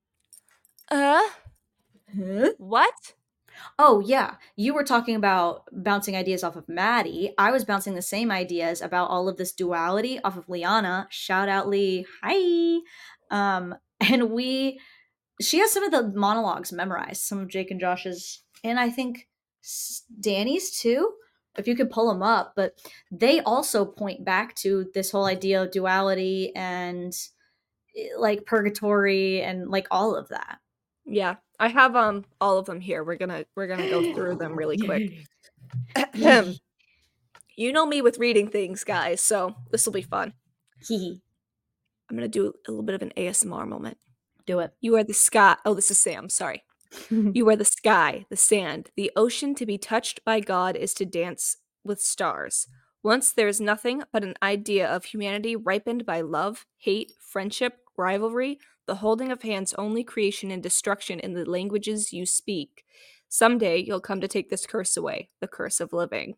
Uh, Huh? what? Oh, yeah. You were talking about bouncing ideas off of Maddie. I was bouncing the same ideas about all of this duality off of Liana. Shout out Lee. Hi. Um, and we, she has some of the monologues memorized, some of Jake and Josh's, and I think s- Danny's too, if you could pull them up. But they also point back to this whole idea of duality and eh, like purgatory and like all of that. Yeah, I have um all of them here. We're gonna we're gonna go through them really quick. Yay. You know me with reading things, guys, so this will be fun. Hee. I'm gonna do a little bit of an A S M R moment. Do it. You are the sky. Oh, this is Sam. Sorry. You are the sky, the sand, the ocean. To be touched by God is to dance with stars. Once there is nothing but an idea of humanity ripened by love, hate, friendship, rivalry, the holding of hands, only creation and destruction in the languages you speak. Someday you'll come to take this curse away, the curse of living.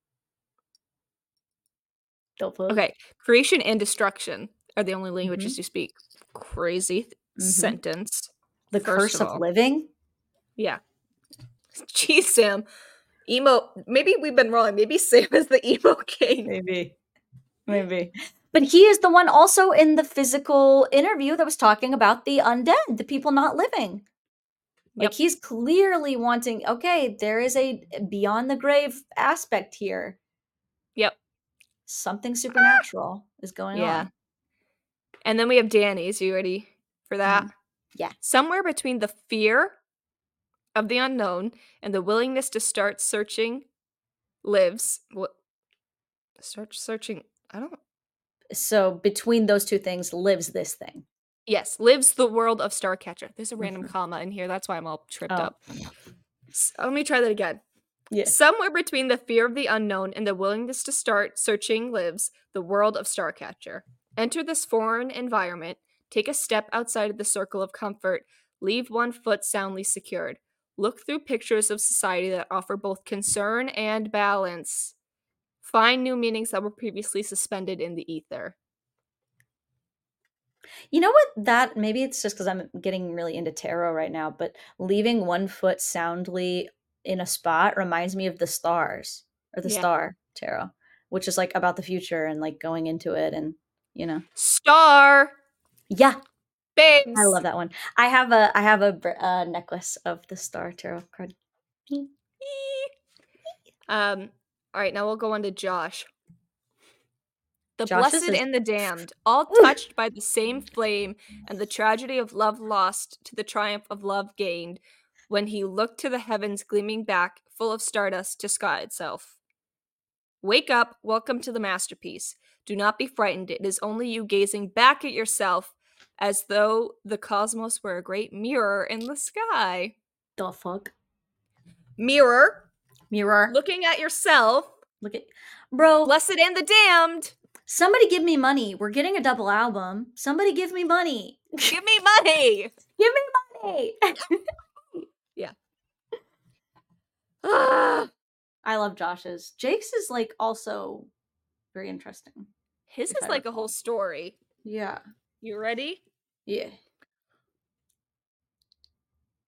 The fuck? Okay, creation and destruction are the only languages Mhm. you speak. Crazy th- Mhm. sentence. The First curse of of all. living? Yeah. Jeez, Sam. Emo. Maybe we've been wrong. Maybe Sam is the emo king. Maybe. Maybe. But he is the one also in the physical interview that was talking about the undead, the people not living. Like Yep. he's clearly wanting, okay, there is a beyond the grave aspect here. Yep. Something supernatural is going Yeah. on. And then we have Danny's. You ready for that? Mhm. Yeah. Somewhere between the fear of the unknown and the willingness to start searching lives. What? Start searching. I don't. So between those two things lives this thing. Yes, lives the world of Starcatcher. There's a random Mhm. comma in here. That's why I'm all tripped Oh. up. S- Let me try that again. Yeah. Somewhere between the fear of the unknown and the willingness to start searching lives the world of Starcatcher. Enter this foreign environment, take a step outside of the circle of comfort, leave one foot soundly secured. Look through pictures of society that offer both concern and balance. Find new meanings that were previously suspended in the ether. You know what? That maybe it's just because I'm getting really into tarot right now, but leaving one foot soundly in a spot reminds me of the stars or the Yeah. star tarot, which is like about the future and like going into it and, you know. Star! Yeah, Babes! I love that one. I have a I have a br- uh, necklace of the star tarot card. Um, all right, now we'll go on to Josh. The Josh's blessed is- and the damned, all Ooh. touched by the same flame and the tragedy of love lost to the triumph of love gained, when he looked to the heavens gleaming back, full of stardust, to sky itself. Wake up, welcome to the masterpiece. Do not be frightened, it is only you gazing back at yourself, as though the cosmos were a great mirror in the sky. The fuck? Mirror, Mirror. looking at yourself, Look at bro. blessed and the damned. Somebody give me money. We're getting a double album. Somebody give me money. Give me money. Give me money. Yeah. Ah. I love Josh's. Jake's is like also very interesting. His If is I like a recall. whole story. Yeah. You ready? Yeah.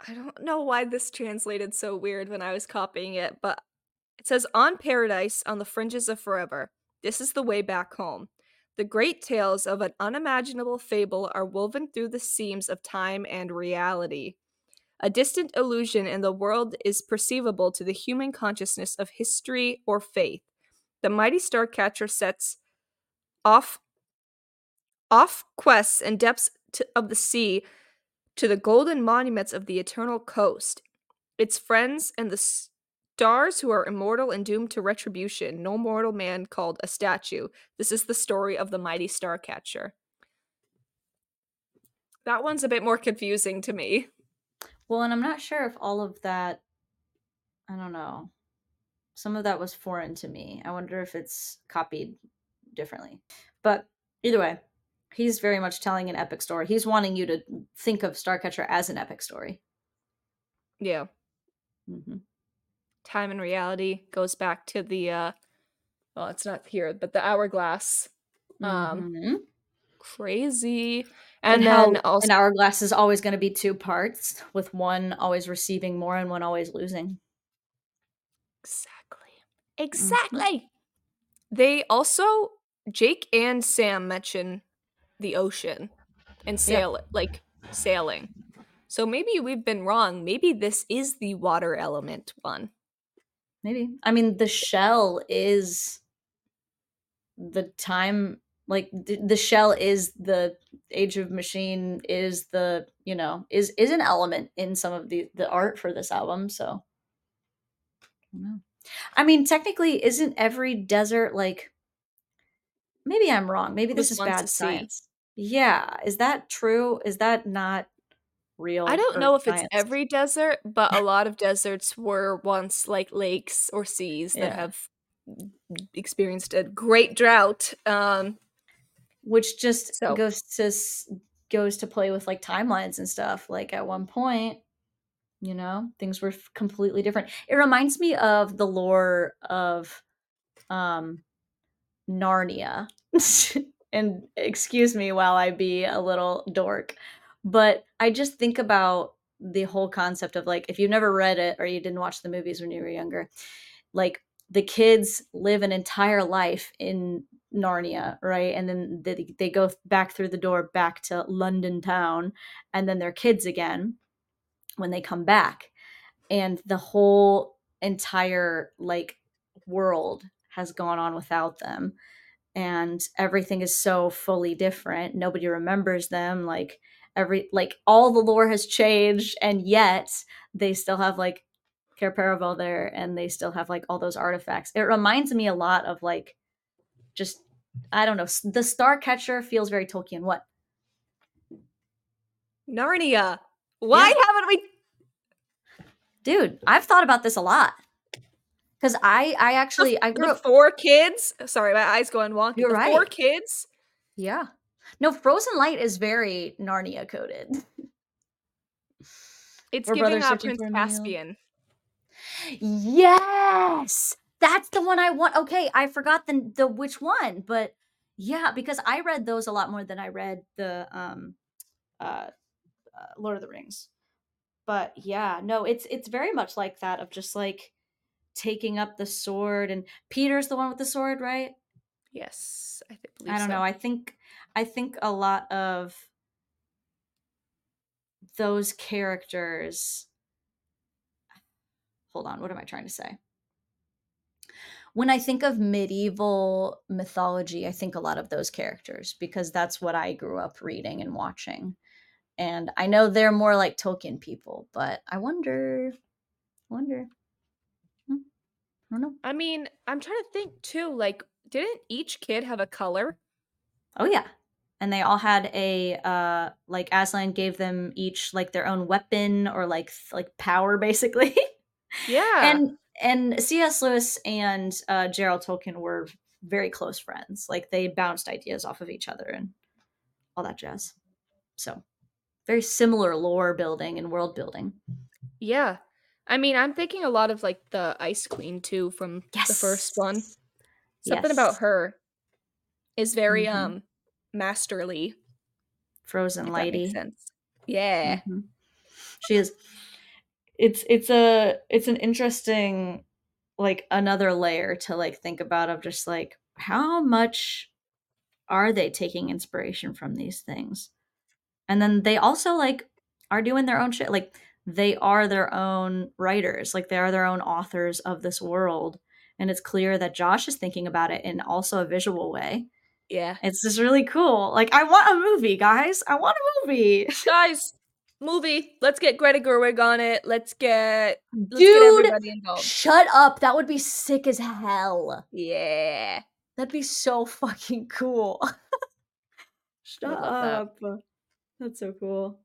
I don't know why this translated so weird when I was copying it, but it says, "On paradise, on the fringes of forever. This is the way back home. The great tales of an unimaginable fable are woven through the seams of time and reality. A distant illusion in the world is perceivable to the human consciousness of history or faith. The mighty Starcatcher sets off off quests and depths to, of the sea to the golden monuments of the eternal coast. Its friends and the stars who are immortal and doomed to retribution. No mortal man called a statue. This is the story of the mighty Starcatcher." That one's a bit more confusing to me. Well, and I'm not sure if all of that, I don't know. Some of that was foreign to me. I wonder if it's copied differently. But either way, he's very much telling an epic story. He's wanting you to think of Starcatcher as an epic story. Yeah. Mm-hmm. Time and reality goes back to the, uh, well, it's not here, but the hourglass. Um, mm-hmm. Crazy. And, and then how also, an hourglass is always going to be two parts, with one always receiving more and one always losing. Exactly. Exactly. Mm-hmm. They also, Jake and Sam mention the ocean and sail, yep. like sailing. So maybe we've been wrong. Maybe this is the water element one. Maybe. I mean, the shell is the time, like the, the shell is the Age of Machine, is the, you know, is is an element in some of the the art for this album. So I don't know. I mean, technically, isn't every desert like, maybe I'm wrong. Maybe this is bad science. Yeah. Is that true? Is that not real? I don't know if science? It's every desert, but a lot of deserts were once like lakes or seas yeah. that have experienced a great drought. Um, Which just so. goes to goes to play with like timelines and stuff. Like at one point, you know, things were completely different. It reminds me of the lore of um Narnia. And excuse me while I be a little dork, but I just think about the whole concept of like, if you've never read it or you didn't watch the movies when you were younger, like the kids live an entire life in Narnia, right? And then they, they go back through the door back to London town, and then they're kids again when they come back. And the whole entire like world has gone on without them. And everything is so fully different. Nobody remembers them. Like every, like all the lore has changed, and yet they still have like Cair Paravel there, and they still have like all those artifacts. It reminds me a lot of like, just, I don't know, the Starcatcher feels very Tolkien. What? Narnia. Why yeah. haven't we? Dude, I've thought about this a lot. Because I, I actually, the, I grew the up. Four kids. Sorry, my eyes going wonky. You're the right. Four kids. Yeah. No, Frozen Light is very Narnia coded. It's We're giving uh, Prince Caspian. Yes, that's the one I want. Okay, I forgot the the which one, but yeah, because I read those a lot more than I read the um, uh, uh Lord of the Rings. But yeah, no, it's it's very much like that of just like taking up the sword, and Peter's the one with the sword, right? Yes, I think. I don't so. know. I think I think a lot of those characters. Hold on, what am I trying to say? When I think of medieval mythology, I think a lot of those characters, because that's what I grew up reading and watching. And I know they're more like Tolkien people, but I wonder, wonder. Hmm. I don't know. I mean, I'm trying to think too, like, didn't each kid have a color? Oh, yeah. And they all had a, uh, like, Aslan gave them each, like, their own weapon or, like, like power, basically. Yeah. And and C S. Lewis and uh, Gerald Tolkien were very close friends. Like, they bounced ideas off of each other and all that jazz. So, very similar lore building and world building. Yeah. I mean, I'm thinking a lot of, like, the Ice Queen, too, from yes. the first one. Something yes. about her is very mm-hmm. um masterly. Frozen Lighty. That makes sense. Yeah. Mm-hmm. She is. it's it's a it's an interesting, like, another layer to, like, think about of just, like, how much are they taking inspiration from these things? And then they also, like, are doing their own shit, like, they are their own writers, like, they are their own authors of this world, and it's clear that Josh is thinking about it in also a visual way. Yeah. It's just really cool. Like, I want a movie, guys. I want a movie. Guys, movie. Let's get Greta Gerwig on it. Let's get let's get Dude, everybody involved. shut up. That would be sick as hell. Yeah. That'd be so fucking cool. Shut I love that. up. That's so cool.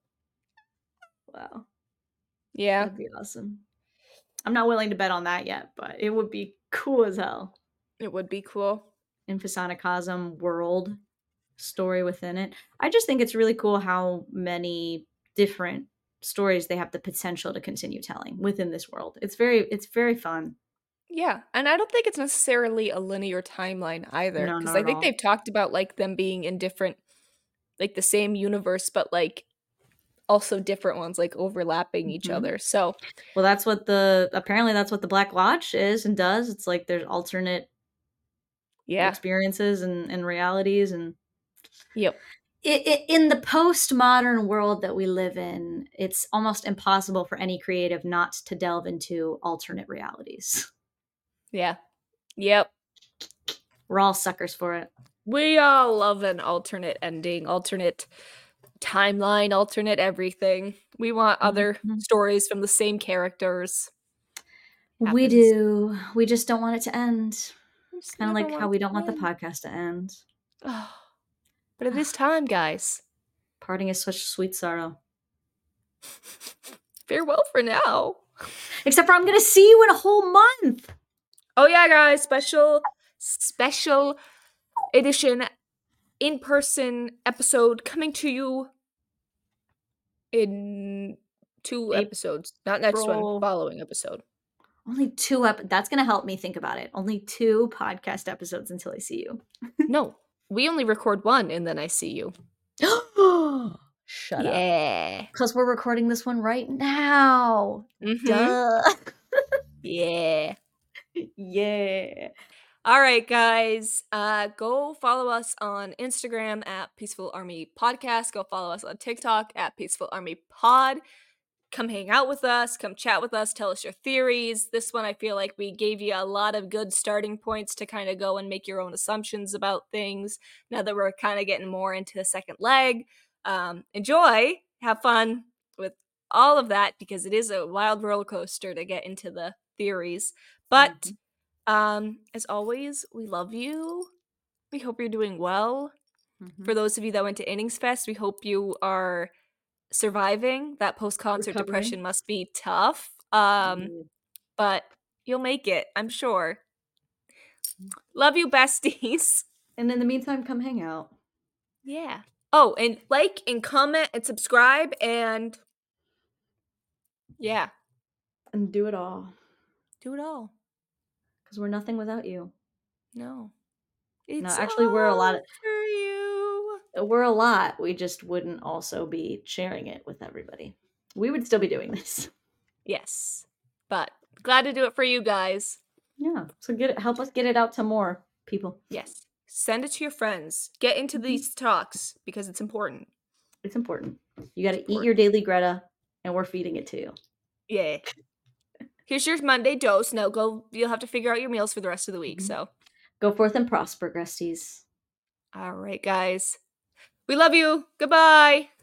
Wow. Yeah. That'd be awesome. I'm not willing to bet on that yet, but it would be cool as hell. It would be cool. Infisanacosm world story within it. I just think it's really cool how many different stories they have the potential to continue telling within this world. It's very it's very fun. Yeah, and I don't think it's necessarily a linear timeline either, No, because not I at think all. they've talked about like them being in different, like the same universe, but like also different ones, like overlapping each Mhm. other. So Well, that's what the apparently that's what the Black Lodge is and does. It's like there's alternate yeah, experiences and, and realities and yep, I I in the postmodern world that we live in, it's almost impossible for any creative not to delve into alternate realities. yeah, yep. We're all suckers for it. We all love an alternate ending, alternate timeline, alternate everything. We want other Mhm. stories from the same characters. We Happens. do. We just don't want it to end. Just Kind of never like how want we it don't to want the end. podcast to end. Oh, but it is time, guys. Parting is such sweet sorrow. Farewell for now. Except for I'm going to see you in a whole month. Oh yeah, guys, special special edition in-person episode coming to you in two April. episodes. Not next one, following episode. Only two ep- that's going to help me think about it. Only two podcast episodes until I see you. No, we only record one and then I see you. Shut up. Yeah. Because we're recording this one right now. Mhm. Duh. Yeah. Yeah. All right, guys. Uh, go follow us on Instagram at Peaceful Army Podcast. Go follow us on TikTok at Peaceful Army Pod. Come hang out with us. Come chat with us. Tell us your theories. This one, I feel like we gave you a lot of good starting points to kind of go and make your own assumptions about things. Now that we're kind of getting more into the second leg, um, enjoy, have fun with all of that because it is a wild roller coaster to get into the theories. But Mhm. um, as always, we love you. We hope you're doing well. Mhm. For those of you that went to Innings Fest, we hope you are surviving. That post-concert Recovering. depression must be tough. Um, Mm. but you'll make it, I'm sure. Love you, besties. And in the meantime, come hang out. Yeah. Oh, and like and comment and subscribe and yeah, And do it all. do it all. Because we're nothing without you. No. It's No, actually, we're a lot all of- for you. We're a lot. We just wouldn't also be sharing it with everybody. We would still be doing this. Yes. But glad to do it for you guys. Yeah. So get it, help us get it out to more people. Yes. Send it to your friends. Get into these talks because it's important. It's important. You got to It's eat your daily Greta, and we're feeding it to you. Yeah. Here's your Monday dose. Now go. You'll have to figure out your meals for the rest of the week. Mhm. So, Go forth and prosper, Gresties. all right, guys. We love you. Goodbye.